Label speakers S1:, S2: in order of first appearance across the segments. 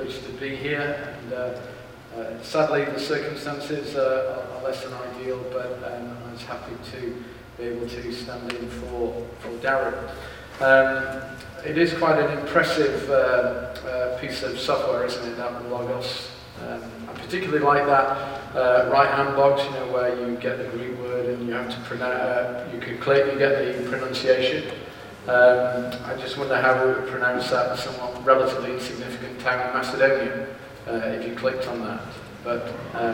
S1: privileged to be here, and sadly the circumstances are less than ideal, but I was happy to be able to stand in for Darren. It is quite an impressive piece of software, isn't it, that Logos? I particularly like that right-hand box, where you get the Greek word and you have to pronounce. You can click, you get the pronunciation. I just wonder how we would pronounce that in some relatively insignificant town in Macedonia if you clicked on that. But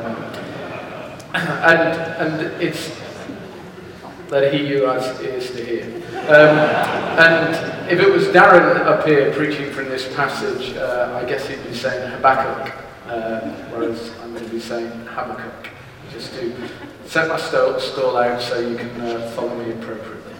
S1: and it's let he who has ears to hear. And if it was Darren up here preaching from this passage, I guess he'd be saying Habakkuk, whereas I'm going to be saying Habakkuk, just to set my stall out so you can follow me appropriately.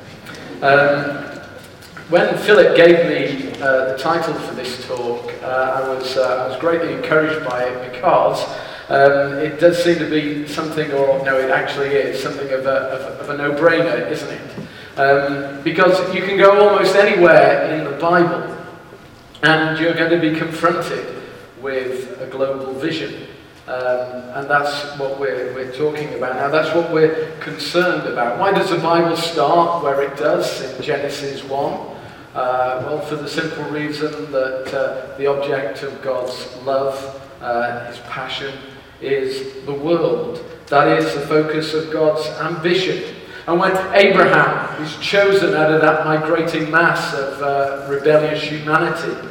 S1: When Philip gave me the title for this talk, I was greatly encouraged by it because it does seem to be something, or no, it actually is something of a no-brainer, isn't it? Because you can go almost anywhere in the Bible, and you're going to be confronted with a global vision, and that's what we're talking about now. That's what we're concerned about. Why does the Bible start where it does in Genesis 1? Well, for the simple reason that the object of God's love, his passion, is the world. That is the focus of God's ambition. And when Abraham is chosen out of that migrating mass of rebellious humanity,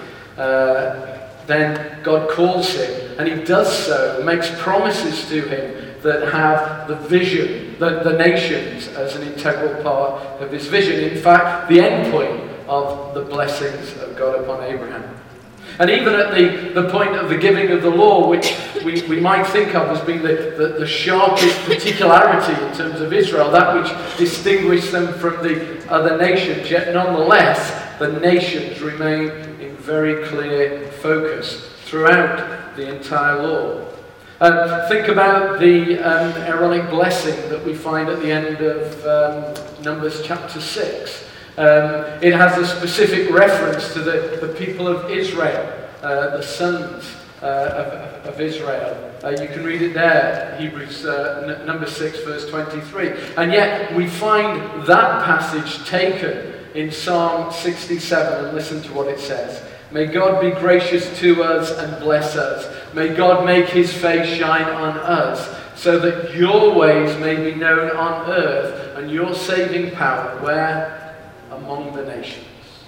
S1: then God calls him, and he does so, makes promises to him that have the vision, the nations as an integral part of his vision. In fact, the end point of the blessings of God upon Abraham. And even at the point of the giving of the law, which we might think of as being the sharpest particularity in terms of Israel, that which distinguished them from the other nations, yet nonetheless the nations remain in very clear focus throughout the entire law. Think about the Aaronic blessing that we find at the end of Numbers chapter 6. It has a specific reference to the people of Israel, the sons of Israel. You can read it there, Hebrews number 6, verse 23. And yet we find that passage taken in Psalm 67, and listen to what it says. May God be gracious to us and bless us. May God make his face shine on us, so that your ways may be known on earth, and your saving power, where? Among the nations.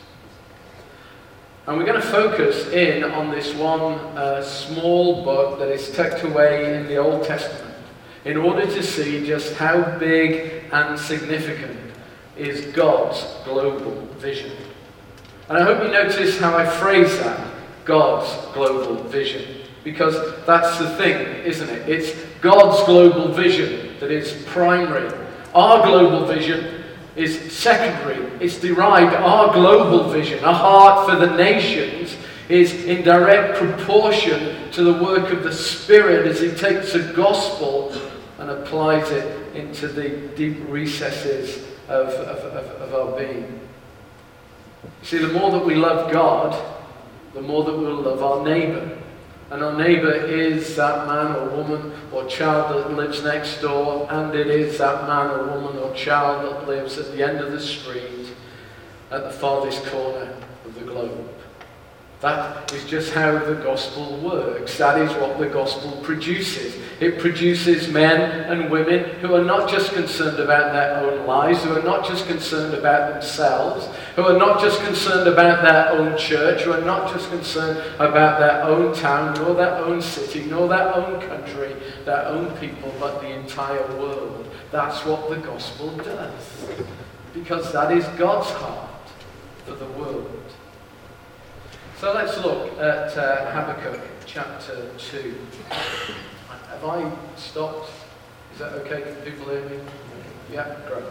S1: And we're going to focus in on this one small book that is tucked away in the Old Testament in order to see just how big and significant is God's global vision. And I hope you notice how I phrase that, God's global vision, because that's the thing, isn't it? It's God's global vision that is primary. Our global vision is secondary. It's derived. Our global vision, a heart for the nations, is in direct proportion to the work of the Spirit as he takes the gospel and applies it into the deep recesses of our being. See, the more that we love God, the more that we'll love our neighbour. And our neighbour is that man or woman or child that lives next door, and it is that man or woman or child that lives at the end of the street, at the farthest corner of the globe. That is just how the gospel works. That is what the gospel produces. It produces men and women who are not just concerned about their own lives, who are not just concerned about themselves, who are not just concerned about their own church, who are not just concerned about their own town, nor their own city, nor their own country, their own people, but the entire world. That's what the gospel does. Because that is God's heart for the world. So let's look at Habakkuk chapter 2. Have I stopped? Is that okay? Can people hear me? Yeah, great.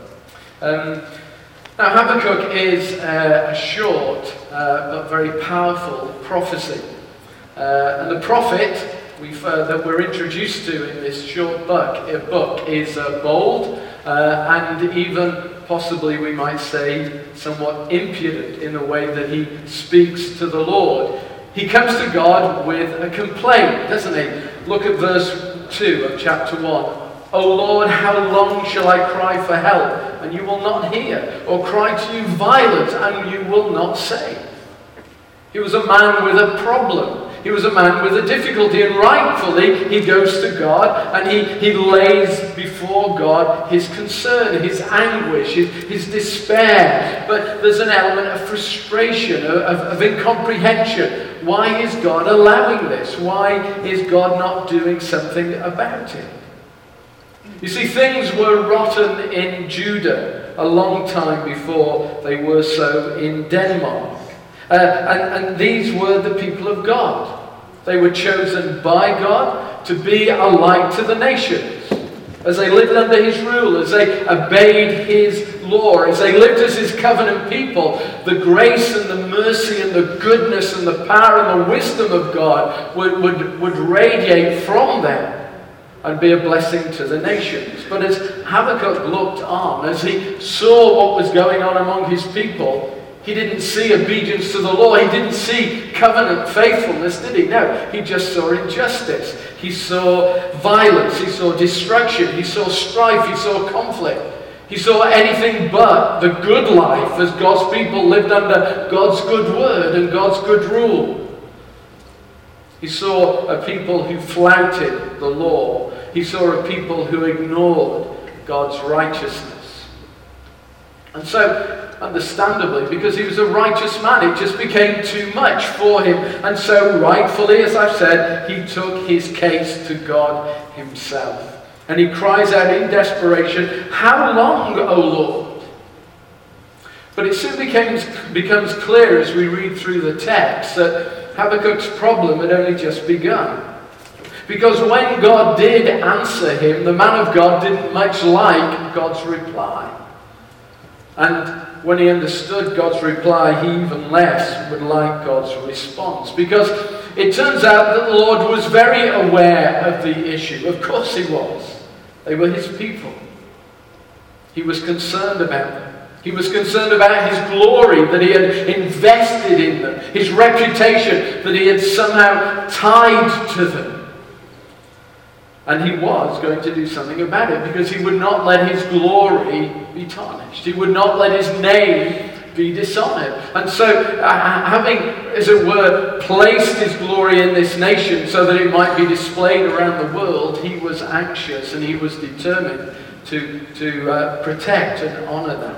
S1: Now Habakkuk is a short but very powerful prophecy. And the prophet that we're introduced to in this short book is bold and even possibly, we might say, somewhat impudent in the way that he speaks to the Lord. He comes to God with a complaint, doesn't he? Look at verse 2 of chapter 1. O Lord, how long shall I cry for help, and you will not hear, or cry to you violence, and you will not save? He was a man with a problem. He was a man with a difficulty, and rightfully he goes to God and he lays before God his concern, his anguish, his despair. But there's an element of frustration, of incomprehension. Why is God allowing this? Why is God not doing something about it? You see, things were rotten in Judah a long time before they were so in Denmark. And these were the people of God. They were chosen by God to be a light to the nations. As they lived under his rule, as they obeyed his law, as they lived as his covenant people, the grace and the mercy and the goodness and the power and the wisdom of God would radiate from them and be a blessing to the nations. But as Habakkuk looked on, as he saw what was going on among his people, he didn't see obedience to the law. He didn't see covenant faithfulness, did he? No, he just saw injustice. He saw violence. He saw destruction. He saw strife. He saw conflict. He saw anything but the good life as God's people lived under God's good word and God's good rule. He saw a people who flouted the law. He saw a people who ignored God's righteousness. And so, understandably, because he was a righteous man, it just became too much for him. And so, rightfully, as I've said, he took his case to God himself. And he cries out in desperation, "How long, O Lord?" But it soon becomes clear as we read through the text that Habakkuk's problem had only just begun. Because when God did answer him, the man of God didn't much like God's reply. And when he understood God's reply, he even less would like God's response. Because it turns out that the Lord was very aware of the issue. Of course he was. They were his people. He was concerned about them. He was concerned about his glory that he had invested in them, his reputation that he had somehow tied to them. And he was going to do something about it, because he would not let his glory be tarnished. He would not let his name be dishonored. And so, having, as it were, placed his glory in this nation so that it might be displayed around the world, he was anxious and he was determined to protect and honor that.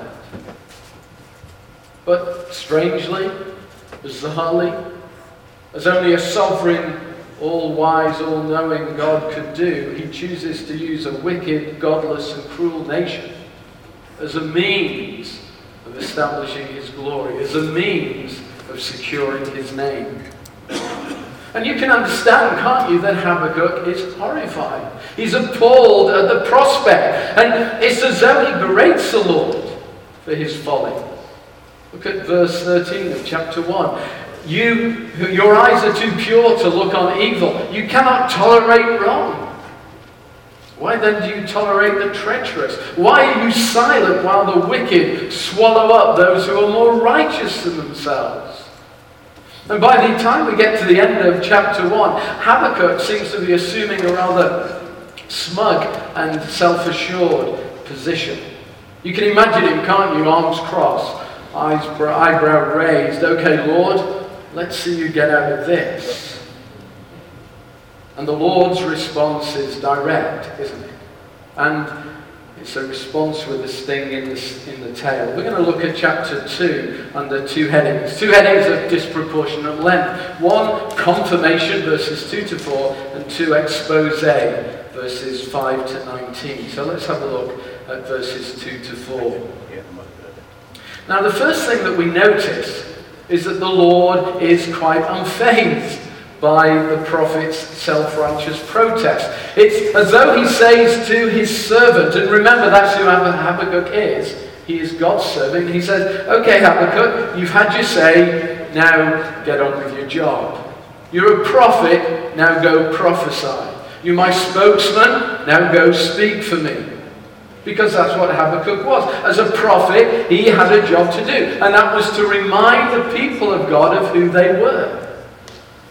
S1: But strangely, bizarrely, as only a sovereign, all-wise, all-knowing God could do, he chooses to use a wicked, godless and cruel nation as a means of establishing his glory, as a means of securing his name. And you can understand, can't you, that Habakkuk is horrified. He's appalled at the prospect, and it's as though he berates the Lord for his folly. Look at verse 13 of chapter 1. Your eyes are too pure to look on evil. You cannot tolerate wrong. Why then do you tolerate the treacherous? Why are you silent while the wicked swallow up those who are more righteous than themselves? And by the time we get to the end of chapter 1, Habakkuk seems to be assuming a rather smug and self-assured position. You can imagine him, can't you? Arms crossed, eyebrow raised. Okay, Lord, let's see you get out of this. And the Lord's response is direct, isn't it? And it's a response with a sting in the tail. We're going to look at chapter 2 under two headings. Two headings of disproportionate length. One, confirmation, verses 2 to 4, and 2, expose, verses 5 to 19. So let's have a look at verses 2 to 4. Now, the first thing that we notice is that the Lord is quite unfazed by the prophet's self-righteous protest. It's as though he says to his servant, and remember that's who Habakkuk is. He is God's servant. He says, okay, Habakkuk, you've had your say, now get on with your job. You're a prophet, now go prophesy. You're my spokesman, now go speak for me. Because that's what Habakkuk was. As a prophet, he had a job to do. And that was to remind the people of God of who they were.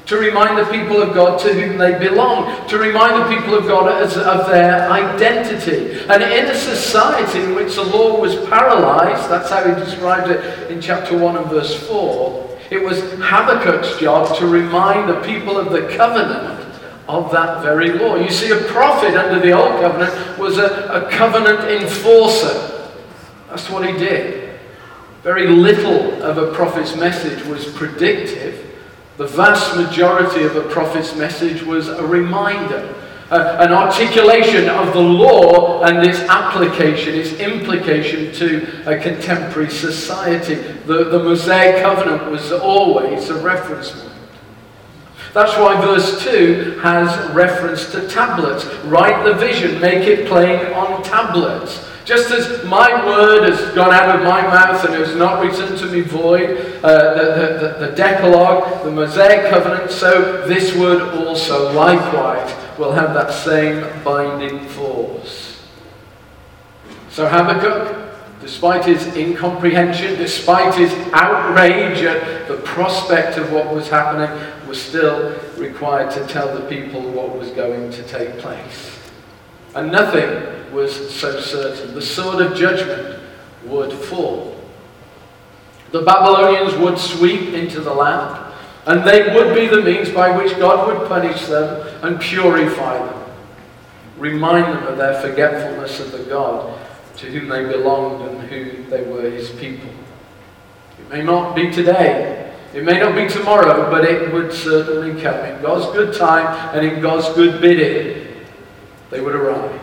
S1: to remind the people of God to whom they belong, to remind the people of God of their identity. And in a society in which the law was paralyzed, that's how he describes it in chapter 1 and verse 4, it was Habakkuk's job to remind the people of the covenant of that very law. You see, a prophet under the old covenant was a covenant enforcer. That's what he did. Very little of a prophet's message was predictive. The vast majority of a prophet's message was a reminder, an articulation of the law and its application, its implication to a contemporary society. The Mosaic covenant was always a reference point. That's why verse 2 has reference to tablets. Write the vision, make it plain on tablets. Just as my word has gone out of my mouth and has not returned to me void, the Decalogue, the Mosaic covenant, so this word also likewise will have that same binding force. So Habakkuk, despite his incomprehension, despite his outrage at the prospect of what was happening, was still required to tell the people what was going to take place. And nothing was so certain. The sword of judgment would fall. The Babylonians would sweep into the land, and they would be the means by which God would punish them and purify them, remind them of their forgetfulness of the God to whom they belonged and who they were his people. It may not be today, it may not be tomorrow, but it would certainly come. In God's good time and in God's good bidding, they would arrive.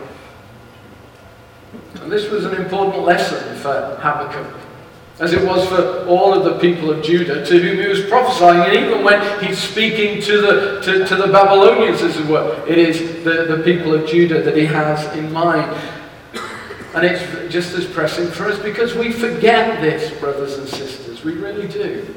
S1: And this was an important lesson for Habakkuk, as it was for all of the people of Judah to whom he was prophesying. And even when he's speaking to the Babylonians, as it were, it is the people of Judah that he has in mind. And it's just as pressing for us because we forget this, brothers and sisters. We really do.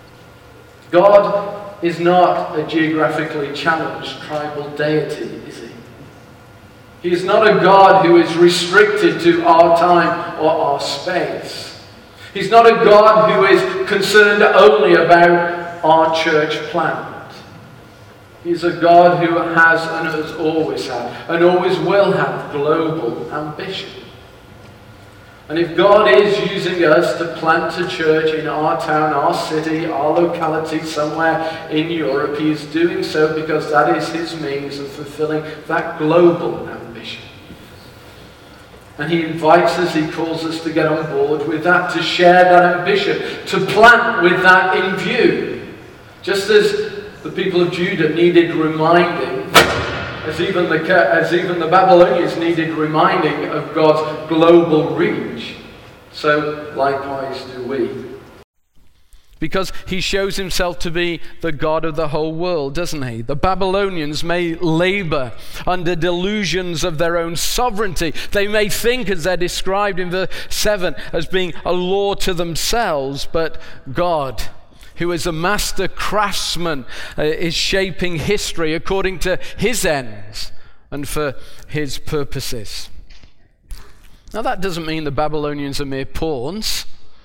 S1: God is not a geographically challenged tribal deity, is he? He is not a God who is restricted to our time or our space. He's not a God who is concerned only about our church plant. He's a God who has and has always had and always will have global ambition. And if God is using us to plant a church in our town, our city, our locality, somewhere in Europe, he is doing so because that is his means of fulfilling that global ambition. And he invites us, he calls us to get on board with that, to share that ambition, to plant with that in view. Just as the people of Judah needed reminding, as even the Babylonians needed reminding of God's global reach, so likewise do we. Because he shows himself to be the God of the whole world, doesn't he? The Babylonians may labor under delusions of their own sovereignty. They may think, as they're described in verse 7, as being a law to themselves, but God, who is a master craftsman, is shaping history according to his ends and for his purposes. Now that doesn't mean the Babylonians are mere pawns,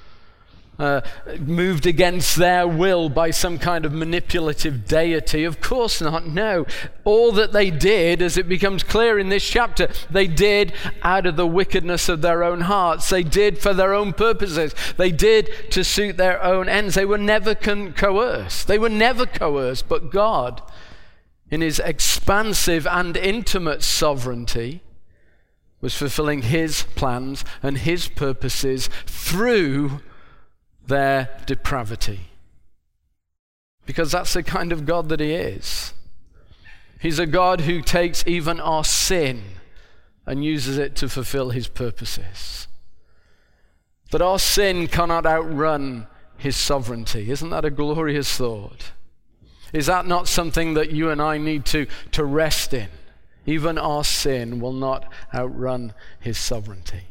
S1: moved against their will by some kind of manipulative deity. Of course not, no. All that they did, as it becomes clear in this chapter, they did out of the wickedness of their own hearts. They did for their own purposes. They did to suit their own ends. They were never coerced. They were never coerced, but God, in his expansive and intimate sovereignty, was fulfilling his plans and his purposes through their depravity. Because that's the kind of God that he is. He's a God who takes even our sin and uses it to fulfill his purposes. That our sin cannot outrun his sovereignty. Isn't that a glorious thought? Is that not something that you and I need to rest in? Even our sin will not outrun his sovereignty.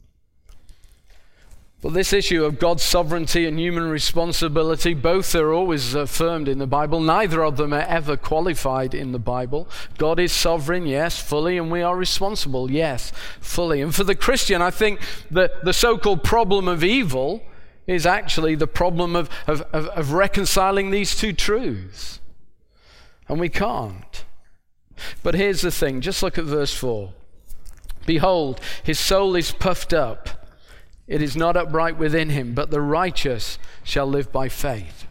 S1: Well, this issue of God's sovereignty and human responsibility, both are always affirmed in the Bible. Neither of them are ever qualified in the Bible. God is sovereign, yes, fully, and we are responsible, yes, fully. And for the Christian, I think that the so-called problem of evil is actually the problem of reconciling these two truths. And we can't. But here's the thing, just look at verse 4. Behold, his soul is puffed up. It is not upright within him, but the righteous shall live by faith.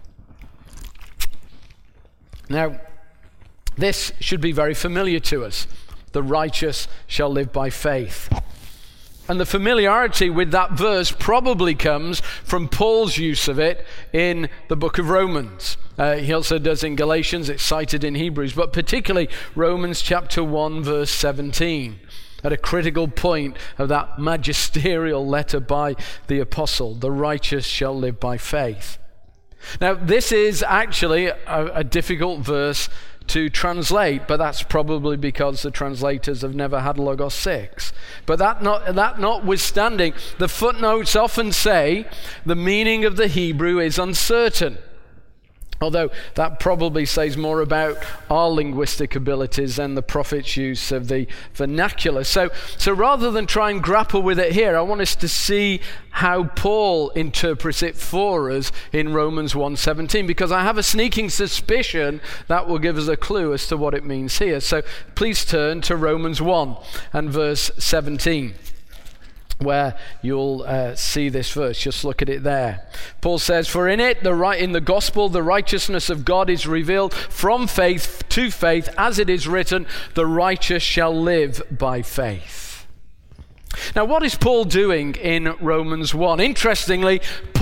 S1: Now, this should be very familiar to us. The righteous shall live by faith. And the familiarity with that verse probably comes from Paul's use of it in the book of Romans. He also does in Galatians, it's cited in Hebrews, but particularly Romans chapter 1, verse 17. At a critical point of that magisterial letter by the apostle, the righteous shall live by faith. Now, this is actually a difficult verse to translate, but that's probably because the translators have never had Logos 6. But that notwithstanding, the footnotes often say the meaning of the Hebrew is uncertain. Although that probably says more about our linguistic abilities than the prophet's use of the vernacular. So rather than try and grapple with it here, I want us to see how Paul interprets it for us in Romans 1:17, because I have a sneaking suspicion that will give us a clue as to what it means here. So please turn to Romans 1 and verse 17. Where you'll see this verse. Just look at it there. Paul says, for in the gospel, the righteousness of God is revealed from faith to faith, as it is written, the righteous shall live by faith. Now, what is Paul doing in Romans 1? Interestingly,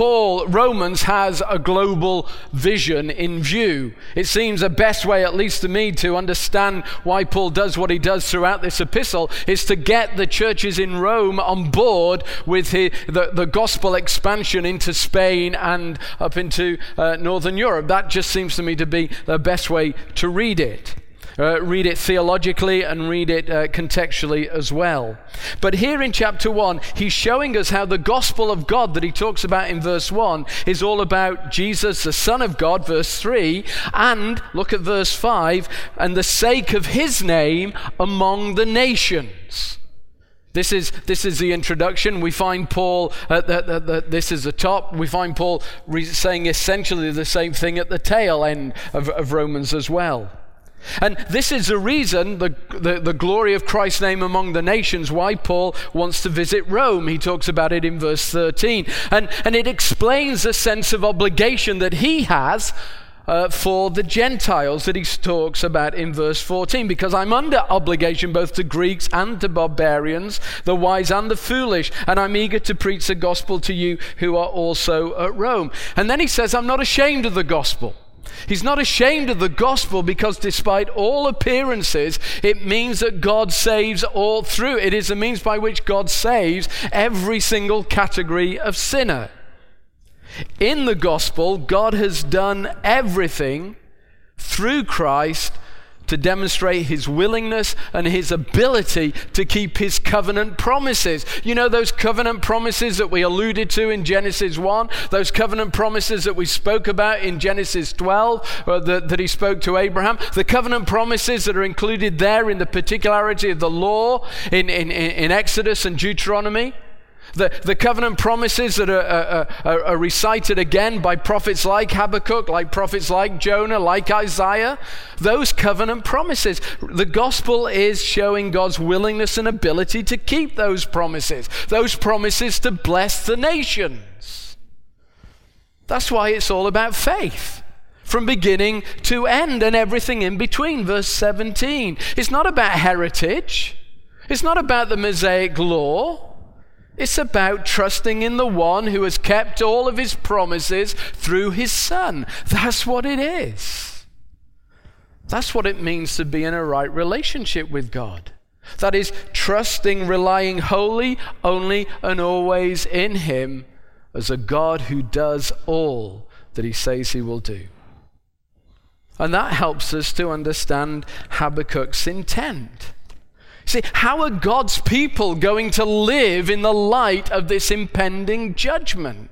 S1: Romans has a global vision in view. It seems the best way, at least to me, to understand why Paul does what he does throughout this epistle is to get the churches in Rome on board with the gospel expansion into Spain and up into Northern Europe. That just seems to me to be the best way to read it. Read it theologically and read it contextually as well. But here in chapter 1, he's showing us how the gospel of God that he talks about in verse 1 is all about Jesus, the Son of God, verse 3, and look at verse 5, and the sake of his name among the nations. This is the introduction. We find Paul, this is the top. We find Paul saying essentially the same thing at the tail end of Romans as well. And this is the reason, the glory of Christ's name among the nations, why Paul wants to visit Rome. He talks about it in verse 13. And it explains the sense of obligation that he has for the Gentiles that he talks about in verse 14. Because I'm under obligation both to Greeks and to barbarians, the wise and the foolish, and I'm eager to preach the gospel to you who are also at Rome. And then he says, I'm not ashamed of the gospel. He's not ashamed of the gospel because despite all appearances, it means that God saves all through. It is the means by which God saves every single category of sinner. In the gospel, God has done everything through Christ to demonstrate his willingness and his ability to keep his covenant promises. You know those covenant promises that we alluded to in Genesis 1? Those covenant promises that we spoke about in Genesis 12, that he spoke to Abraham? The covenant promises that are included there in the particularity of the law in Exodus and Deuteronomy? The covenant promises that are recited again by prophets like Habakkuk, like prophets like Jonah, like Isaiah. Those covenant promises. The gospel is showing God's willingness and ability to keep those promises to bless the nations. That's why it's all about faith. From beginning to end and everything in between. Verse 17. It's not about heritage. It's not about the Mosaic law. It's about trusting in the one who has kept all of his promises through his Son. That's what it is. That's what it means to be in a right relationship with God. That is, trusting, relying wholly, only, and always in him as a God who does all that he says he will do. And that helps us to understand Habakkuk's intent. See, how are God's people going to live in the light of this impending judgment?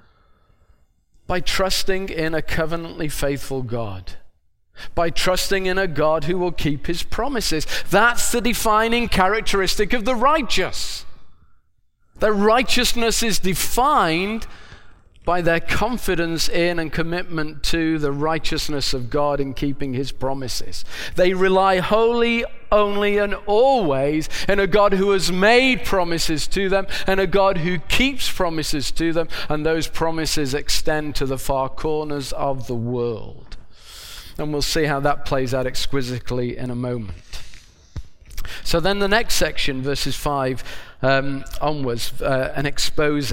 S1: By trusting in a covenantly faithful God. By trusting in a God who will keep his promises. That's the defining characteristic of the righteous. Their righteousness is defined by their confidence in and commitment to the righteousness of God in keeping his promises. They rely wholly, only, and always in a God who has made promises to them and a God who keeps promises to them, and those promises extend to the far corners of the world. And we'll see how that plays out exquisitely in a moment. So then the next section, verses 5 onwards, an expose.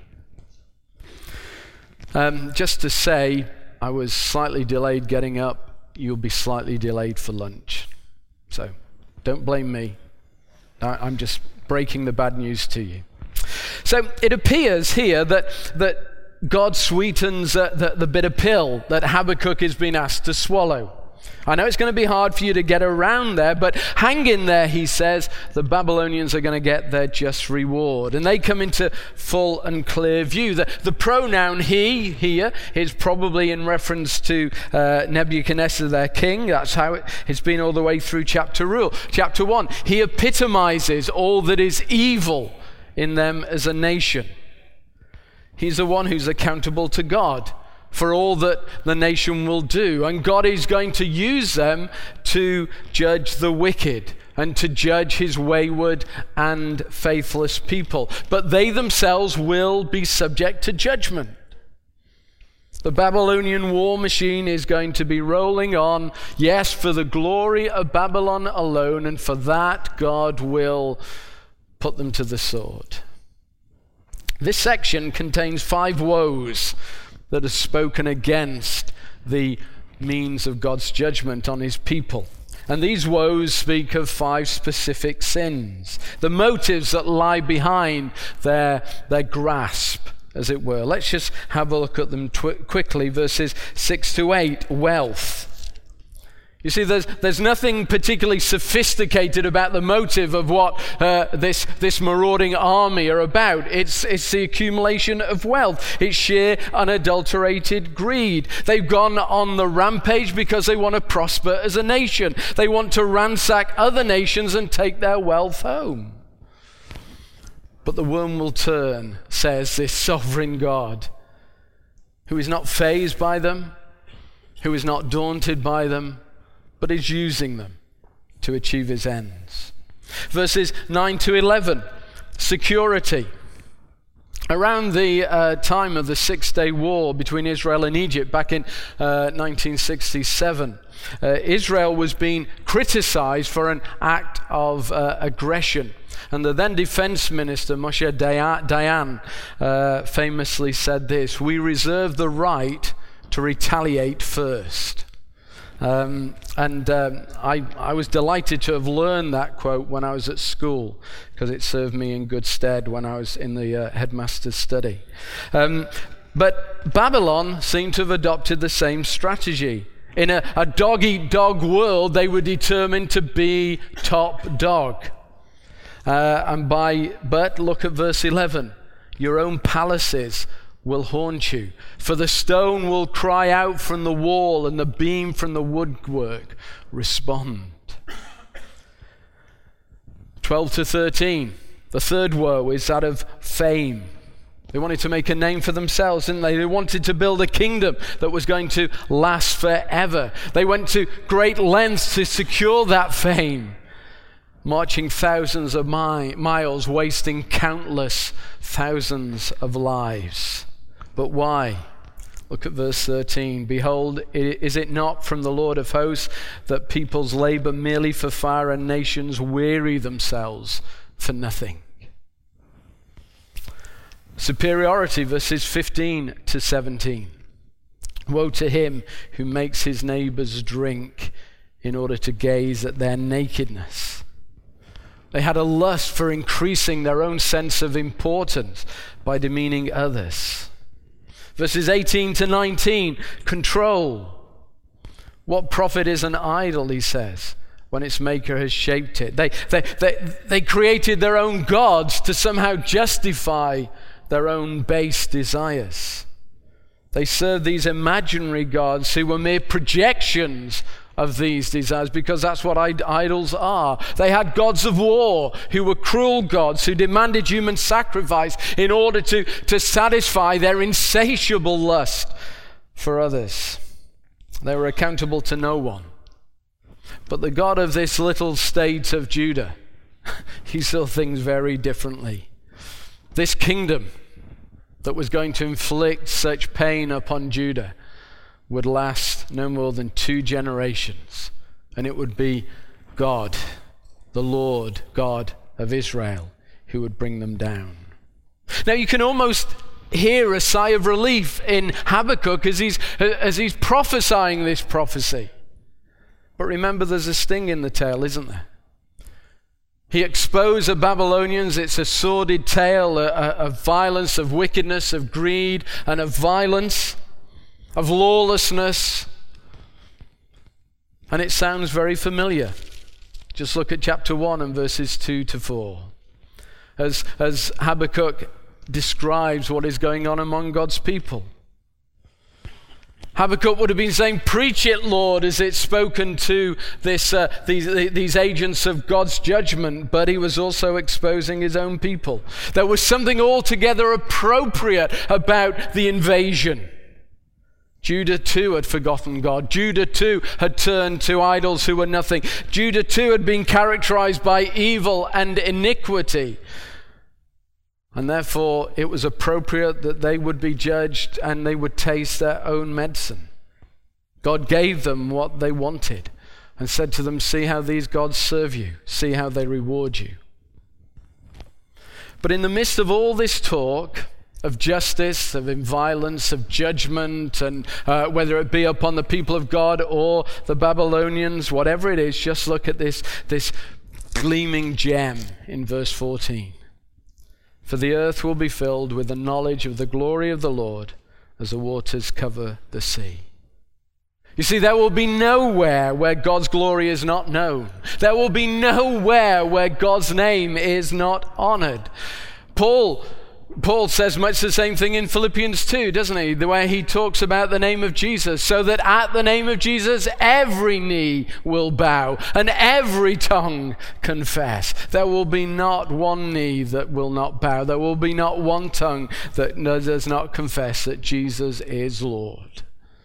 S1: Just to say, I was slightly delayed getting up. You'll be slightly delayed for lunch. So don't blame me. I'm just breaking the bad news to you. So it appears here that God sweetens the bitter pill that Habakkuk has been asked to swallow. I know it's going to be hard for you to get around there, but hang in there, he says. The Babylonians are going to get their just reward. And they come into full and clear view. The pronoun he here is probably in reference to Nebuchadnezzar, their king. That's how it's been all the way through chapter 1. He epitomizes all that is evil in them as a nation. He's the one who's accountable to God for all that the nation will do. And God is going to use them to judge the wicked and to judge his wayward and faithless people. But they themselves will be subject to judgment. The Babylonian war machine is going to be rolling on, yes, for the glory of Babylon alone, and for that God will put them to the sword. This section contains 5 woes that are spoken against the means of God's judgment on his people. And these woes speak of 5 specific sins, the motives that lie behind their grasp, as it were. Let's just have a look at them quickly. Verses 6 to 8, wealth. You see, there's nothing particularly sophisticated about the motive of what this marauding army are about. It's the accumulation of wealth. It's sheer unadulterated greed. They've gone on the rampage because they want to prosper as a nation. They want to ransack other nations and take their wealth home. But the worm will turn, says this sovereign God, who is not fazed by them, who is not daunted by them, but is using them to achieve his ends. Verses 9 to 11, security. Around the time of the Six-Day War between Israel and Egypt back in 1967, Israel was being criticized for an act of aggression. And the then defense minister, Moshe Dayan, famously said this: "We reserve the right to retaliate first." I was delighted to have learned that quote when I was at school, because it served me in good stead when I was in the headmaster's study. But Babylon seemed to have adopted the same strategy. In a dog-eat-dog world, they were determined to be top dog. But look at verse 11. Your own palaces will haunt you, for the stone will cry out from the wall and the beam from the woodwork respond. 12 to 13, the third woe is that of fame. They wanted to make a name for themselves, didn't they? They wanted to build a kingdom that was going to last forever. They went to great lengths to secure that fame, marching thousands of miles, wasting countless thousands of lives. But why? Look at verse 13. Behold, is it not from the Lord of hosts that peoples labor merely for fire and nations weary themselves for nothing? Superiority, verses 15 to 17. Woe to him who makes his neighbors drink in order to gaze at their nakedness. They had a lust for increasing their own sense of importance by demeaning others. Verses 18 to 19, control. What profit is an idol, he says, when its maker has shaped it? They created their own gods to somehow justify their own base desires. They served these imaginary gods who were mere projections of these desires, because that's what idols are. They had gods of war who were cruel gods who demanded human sacrifice in order to satisfy their insatiable lust for others. They were accountable to no one. But the God of this little state of Judah, he saw things very differently. This kingdom that was going to inflict such pain upon Judah would last no more than 2 generations, and it would be God, the Lord God of Israel, who would bring them down. Now you can almost hear a sigh of relief in Habakkuk as he's prophesying this prophecy. But remember, there's a sting in the tale, isn't there? He exposed the Babylonians. It's a sordid tale of violence, of wickedness, of greed, and of violence, of lawlessness. And it sounds very familiar. Just look at chapter 1 and verses 2 to 4. As Habakkuk describes what is going on among God's people. Habakkuk would have been saying, "Preach it, Lord," as it's spoken to these agents of God's judgment, but he was also exposing his own people. There was something altogether appropriate about the invasion. Judah too had forgotten God. Judah too had turned to idols who were nothing. Judah too had been characterized by evil and iniquity. And therefore, it was appropriate that they would be judged and they would taste their own medicine. God gave them what they wanted and said to them, "See how these gods serve you. See how they reward you." But in the midst of all this talk of justice, of violence, of judgment, and whether it be upon the people of God or the Babylonians, whatever it is, just look at this gleaming gem in verse 14. "For the earth will be filled with the knowledge of the glory of the Lord as the waters cover the sea." You see, there will be nowhere where God's glory is not known. There will be nowhere where God's name is not honored. Paul says much the same thing in Philippians 2, doesn't he? The way he talks about the name of Jesus, so that at the name of Jesus every knee will bow and every tongue confess. There will be not one knee that will not bow. There will be not one tongue that does not confess that Jesus is Lord.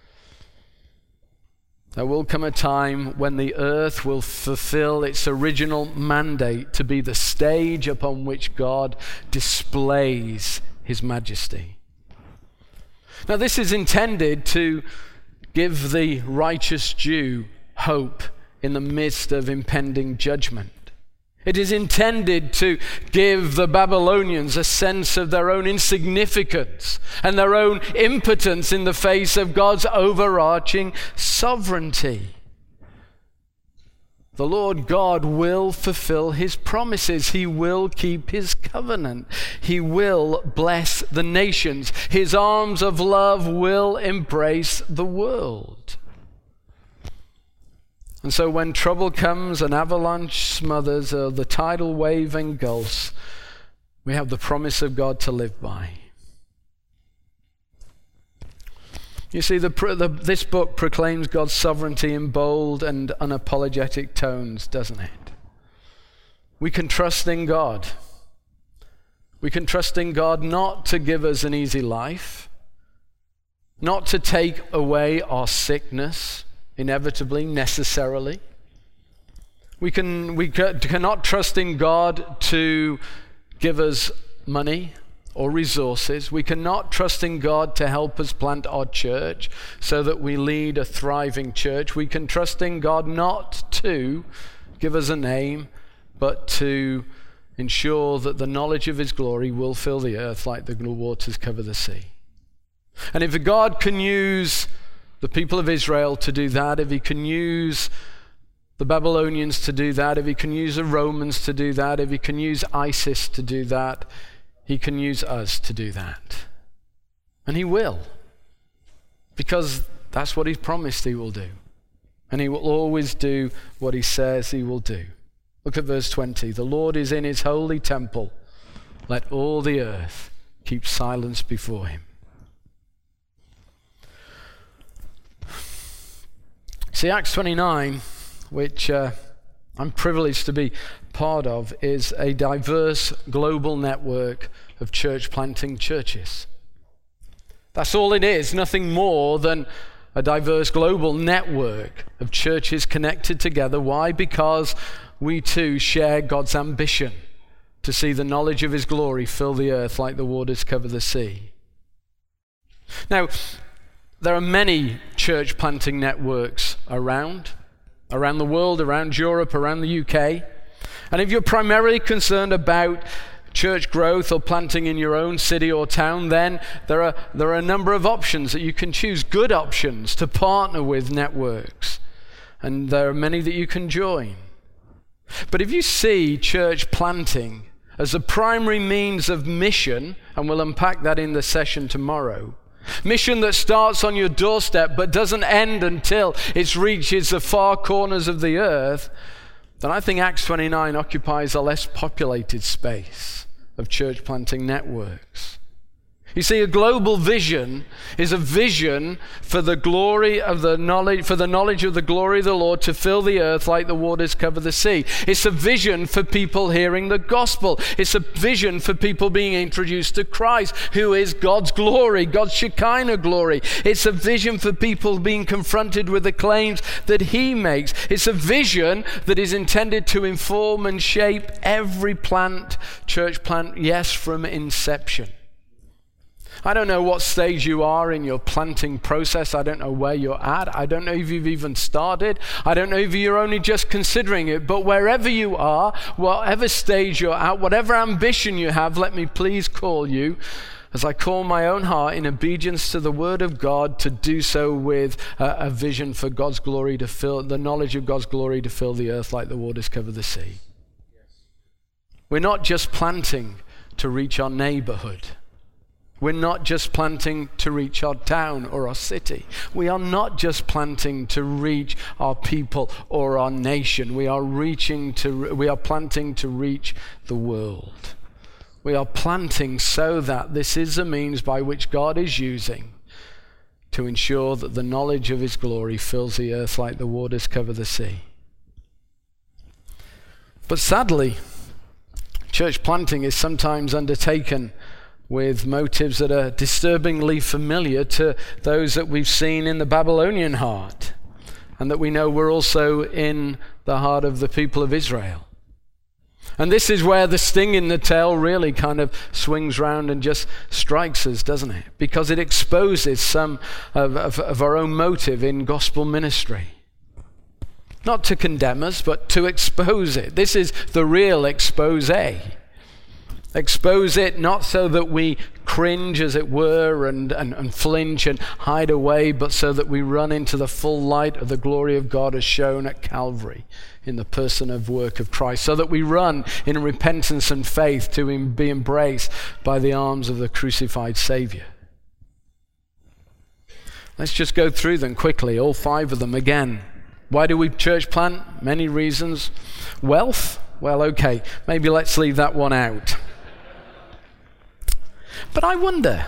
S1: There will come a time when the earth will fulfill its original mandate to be the stage upon which God displays his majesty. Now, this is intended to give the righteous Jew hope in the midst of impending judgment. It is intended to give the Babylonians a sense of their own insignificance and their own impotence in the face of God's overarching sovereignty. The Lord God will fulfill his promises. He will keep his covenant. He will bless the nations. His arms of love will embrace the world. And so when trouble comes, an avalanche smothers, or the tidal wave engulfs, we have the promise of God to live by. You see, this book proclaims God's sovereignty in bold and unapologetic tones, doesn't it? We can trust in God. We can trust in God not to give us an easy life, not to take away our sickness, inevitably, necessarily. We cannot trust in God to give us money or resources. We cannot trust in God to help us plant our church so that we lead a thriving church. We can trust in God not to give us a name, but to ensure that the knowledge of his glory will fill the earth like the waters cover the sea. And if God can use the people of Israel to do that, if he can use the Babylonians to do that, if he can use the Romans to do that, if he can use ISIS to do that, he can use us to do that. And he will. Because that's what he's promised he will do. And he will always do what he says he will do. Look at verse 20. "The Lord is in his holy temple. Let all the earth keep silence before him." See, Acts 29, which I'm privileged to be part of, is a diverse global network of church planting churches. That's all it is, nothing more than a diverse global network of churches connected together. Why? Because we too share God's ambition to see the knowledge of his glory fill the earth like the waters cover the sea. Now, there are many church planting networks around the world, around Europe, around the UK. And if you're primarily concerned about church growth or planting in your own city or town, then there are a number of options that you can choose, good options to partner with networks. And there are many that you can join. But if you see church planting as the primary means of mission, and we'll unpack that in the session tomorrow, mission that starts on your doorstep but doesn't end until it reaches the far corners of the earth, then I think Acts 29 occupies a less populated space of church planting networks. You see, a global vision is a vision for the glory of the knowledge, for the knowledge of the glory of the Lord to fill the earth like the waters cover the sea. It's a vision for people hearing the gospel. It's a vision for people being introduced to Christ, who is God's glory, God's Shekinah glory. It's a vision for people being confronted with the claims that he makes. It's a vision that is intended to inform and shape every church plant, yes, from inception. I don't know what stage you are in your planting process. I don't know where you're at. I don't know if you've even started. I don't know if you're only just considering it. But wherever you are, whatever stage you're at, whatever ambition you have, let me please call you, as I call my own heart in obedience to the word of God, to do so with a vision for God's glory to fill, the knowledge of God's glory to fill the earth like the waters cover the sea. We're not just planting to reach our neighborhood. We're not just planting to reach our town or our city. We are not just planting to reach our people or our nation. We are planting to reach the world. We are planting so that this is a means by which God is using to ensure that the knowledge of his glory fills the earth like the waters cover the sea. But sadly, church planting is sometimes undertaken with motives that are disturbingly familiar to those that we've seen in the Babylonian heart, and that we know were also in the heart of the people of Israel. And this is where the sting in the tail really kind of swings round and just strikes us, doesn't it? Because it exposes some of our own motive in gospel ministry. Not to condemn us, but to expose it. This is the real expose. Expose it not so that we cringe, as it were, and flinch and hide away, but so that we run into the full light of the glory of God as shown at Calvary in the person of work of Christ, so that we run in repentance and faith to be embraced by the arms of the crucified Savior. Let's just go through them quickly, all 5 of them again. Why do we church plant? Many reasons. Wealth? Well, okay, maybe let's leave that one out. But I wonder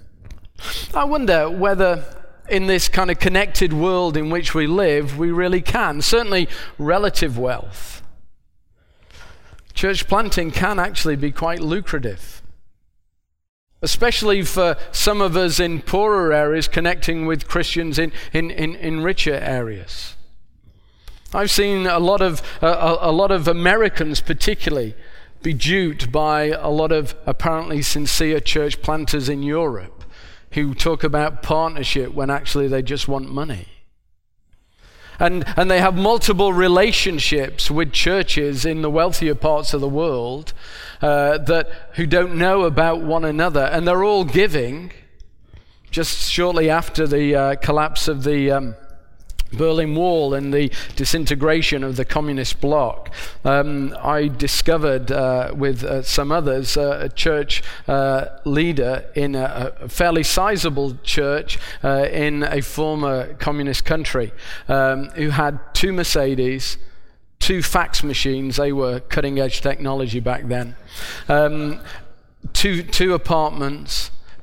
S1: whether in this kind of connected world in which we live, we really can. Certainly relative wealth. Church planting can actually be quite lucrative, especially for some of us in poorer areas connecting with Christians in richer areas. I've seen a lot of Americans particularly be duped by a lot of apparently sincere church planters in Europe who talk about partnership when actually they just want money. And they have multiple relationships with churches in the wealthier parts of the world who don't know about one another, and they're all giving just shortly after the collapse of the Berlin Wall and the disintegration of the communist bloc. I discovered with some others a church leader in a fairly sizable church in a former communist country who had 2 Mercedes, 2 fax machines. They were cutting edge technology back then. 2 apartments,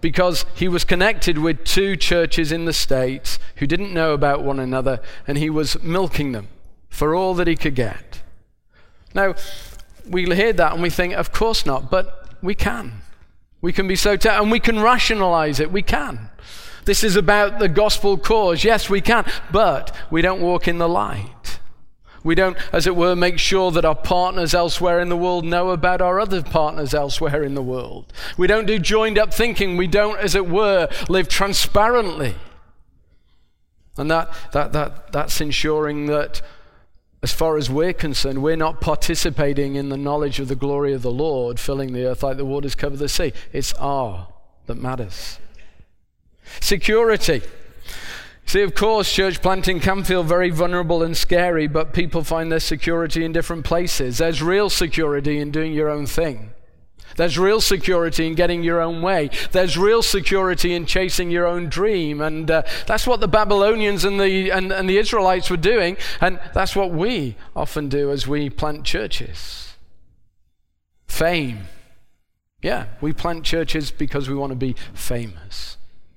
S1: because he was connected with two churches in the States who didn't know about one another, and he was milking them for all that he could get. Now, we hear that and we think, of course not, but we can. We can be so and we can rationalize it. We can. This is about the gospel cause. Yes, we can, but we don't walk in the light. We don't, as it were, make sure that our partners elsewhere in the world know about our other partners elsewhere in the world. We don't do joined up thinking. We don't, as it were, live transparently. And that's ensuring that, as far as we're concerned, we're not participating in the knowledge of the glory of the Lord filling the earth like the waters cover the sea. It's that matters. Security. See, of course, church planting can feel very vulnerable and scary, but people find their security in different places. There's real security in doing your own thing. There's real security in getting your own way. There's real security in chasing your own dream. And that's what the Babylonians and the Israelites were doing. And that's what we often do as we plant churches. Fame. Yeah, we plant churches because we want to be famous.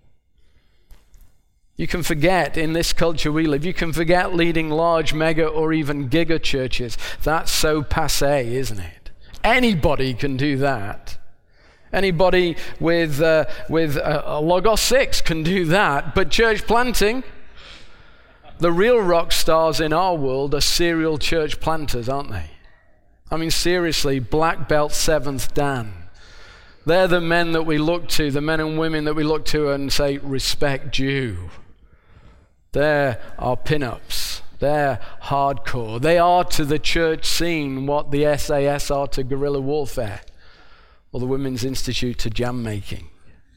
S1: You can forget, in this culture we live, you can forget leading large mega or even giga churches. That's so passé, isn't it? Anybody can do that. Anybody with a Logos 6 can do that. But church planting, the real rock stars in our world are serial church planters, aren't they? I mean, seriously, black belt 7th Dan. They're the men that we look to, the men and women that we look to and say, respect you. They're our pin-ups. They're hardcore. They are to the church scene what the SAS are to guerrilla warfare, or the Women's Institute to jam making.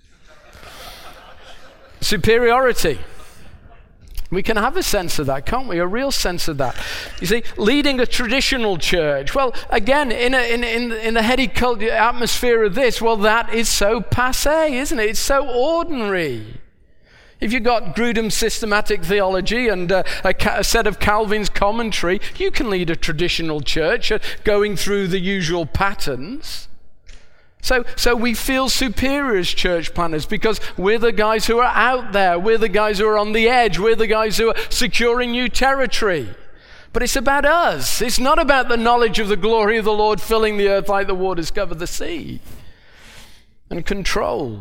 S1: Superiority. We can have a sense of that, can't we? A real sense of that. You see, leading a traditional church, well, again, in the heady culture atmosphere of this, well, that is so passé, isn't it? It's so ordinary. If you've got Grudem's systematic theology and a set of Calvin's commentary, you can lead a traditional church going through the usual patterns. So we feel superior as church planners because we're the guys who are out there. We're the guys who are on the edge. We're the guys who are securing new territory. But it's about us. It's not about the knowledge of the glory of the Lord filling the earth like the waters cover the sea. And control.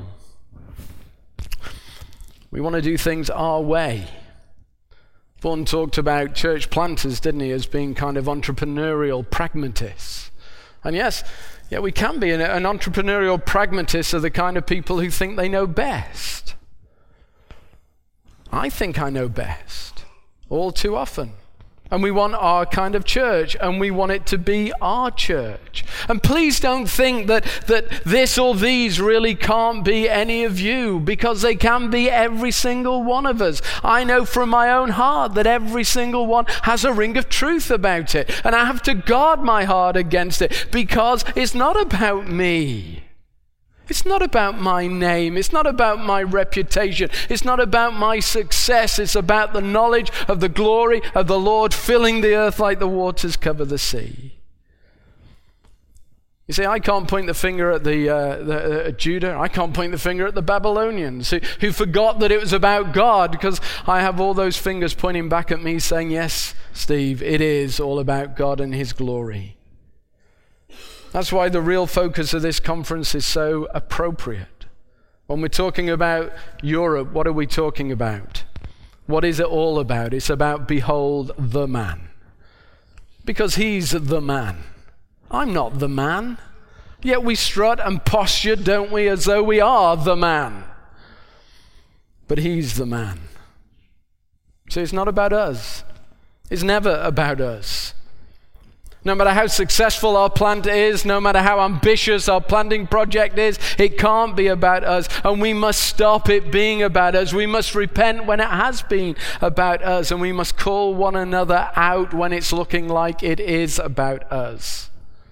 S1: We want to do things our way. Vaughan talked about church planters, didn't he, as being kind of entrepreneurial pragmatists. And yes, we can be. An entrepreneurial pragmatist are the kind of people who think they know best. I think I know best, all too often. And we want our kind of church, and we want it to be our church. And please don't think that this or these really can't be any of you, because they can be every single one of us. I know from my own heart that every single one has a ring of truth about it, and I have to guard my heart against it, because it's not about me. It's not about my name. It's not about my reputation. It's not about my success. It's about the knowledge of the glory of the Lord filling the earth like the waters cover the sea. You see, I can't point the finger at Judah. I can't point the finger at the Babylonians who forgot that it was about God, because I have all those fingers pointing back at me saying, yes, Steve, it is all about God and his glory. That's why the real focus of this conference is so appropriate. When we're talking about Europe, what are we talking about? What is it all about? It's about behold the man. Because he's the man. I'm not the man. Yet we strut and posture, don't we, as though we are the man. But he's the man. So it's not about us. It's never about us. No matter how successful our plant is, no matter how ambitious our planting project is, it can't be about us. And we must stop it being about us. We must repent when it has been about us. And we must call one another out when it's looking like it is about us.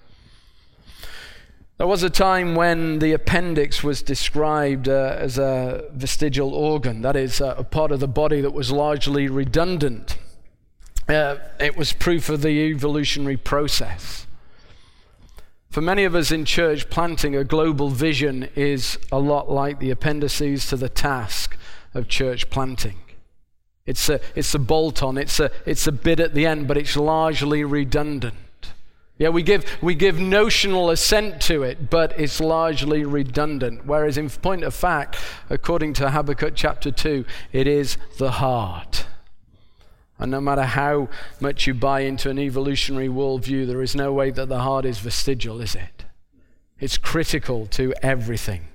S1: There was a time when the appendix was described as a vestigial organ. That is, a part of the body that was largely redundant. It was proof of the evolutionary process. For many of us in church, planting a global vision is a lot like the appendices to the task of church planting. It's a bolt-on, it's a bit at the end, but it's largely redundant. Yeah, we give notional assent to it, but it's largely redundant. Whereas in point of fact, according to Habakkuk chapter 2, it is the heart. And no matter how much you buy into an evolutionary worldview, there is no way that the heart is vestigial, is it? It's critical to everything.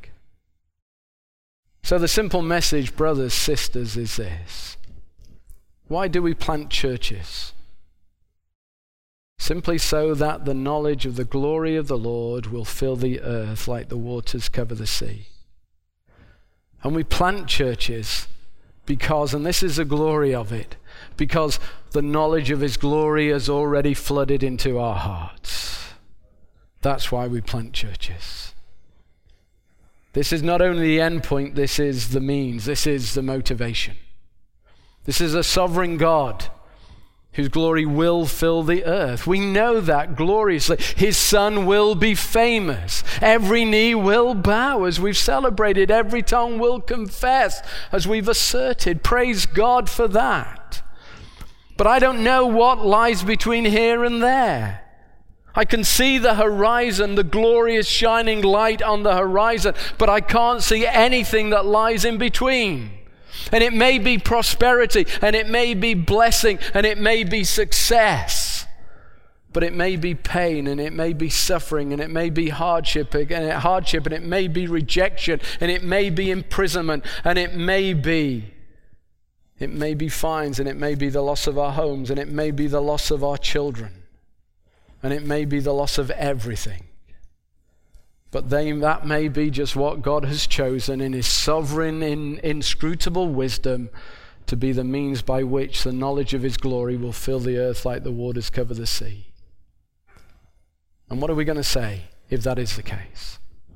S1: So the simple message, brothers, sisters, is this. Why do we plant churches? Simply so that the knowledge of the glory of the Lord will fill the earth like the waters cover the sea. And we plant churches because, and this is the glory of it, because the knowledge of his glory has already flooded into our hearts. That's why we plant churches. This is not only the end point, this is the means, this is the motivation. This is a sovereign God whose glory will fill the earth. We know that gloriously. His Son will be famous. Every knee will bow, as we've celebrated. Every tongue will confess, as we've asserted. Praise God for that. But I don't know what lies between here and there. I can see the horizon, the glorious shining light on the horizon, but I can't see anything that lies in between. And it may be prosperity, and it may be blessing, and it may be success. But it may be pain, and it may be suffering, and it may be hardship, and it may be rejection, and it may be imprisonment, and it may be fines, and it may be the loss of our homes, and it may be the loss of our children, and it may be the loss of everything. But that may be just what God has chosen in his sovereign, inscrutable wisdom to be the means by which the knowledge of his glory will fill the earth like the waters cover the sea. And what are we going to say if that is the case?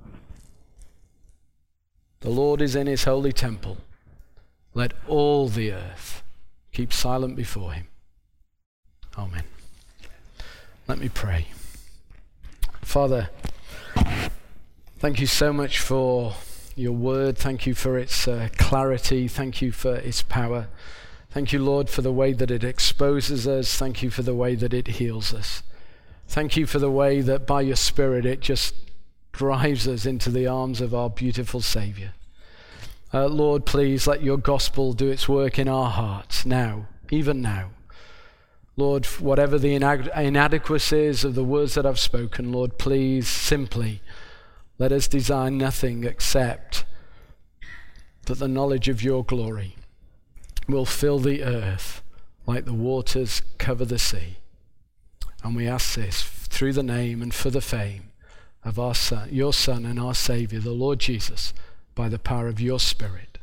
S1: The Lord is in his holy temple. Let all the earth keep silent before him. Amen. Let me pray. Father, thank you so much for your word. Thank you for its clarity. Thank you for its power. Thank you, Lord, for the way that it exposes us. Thank you for the way that it heals us. Thank you for the way that by your Spirit it just drives us into the arms of our beautiful Savior. Lord, please let your gospel do its work in our hearts now, even now. Lord, whatever the inadequacies of the words that I've spoken, Lord, please simply let us desire nothing except that the knowledge of your glory will fill the earth like the waters cover the sea. And we ask this through the name and for the fame of our Son, your Son and our Savior, the Lord Jesus, by the power of your Spirit.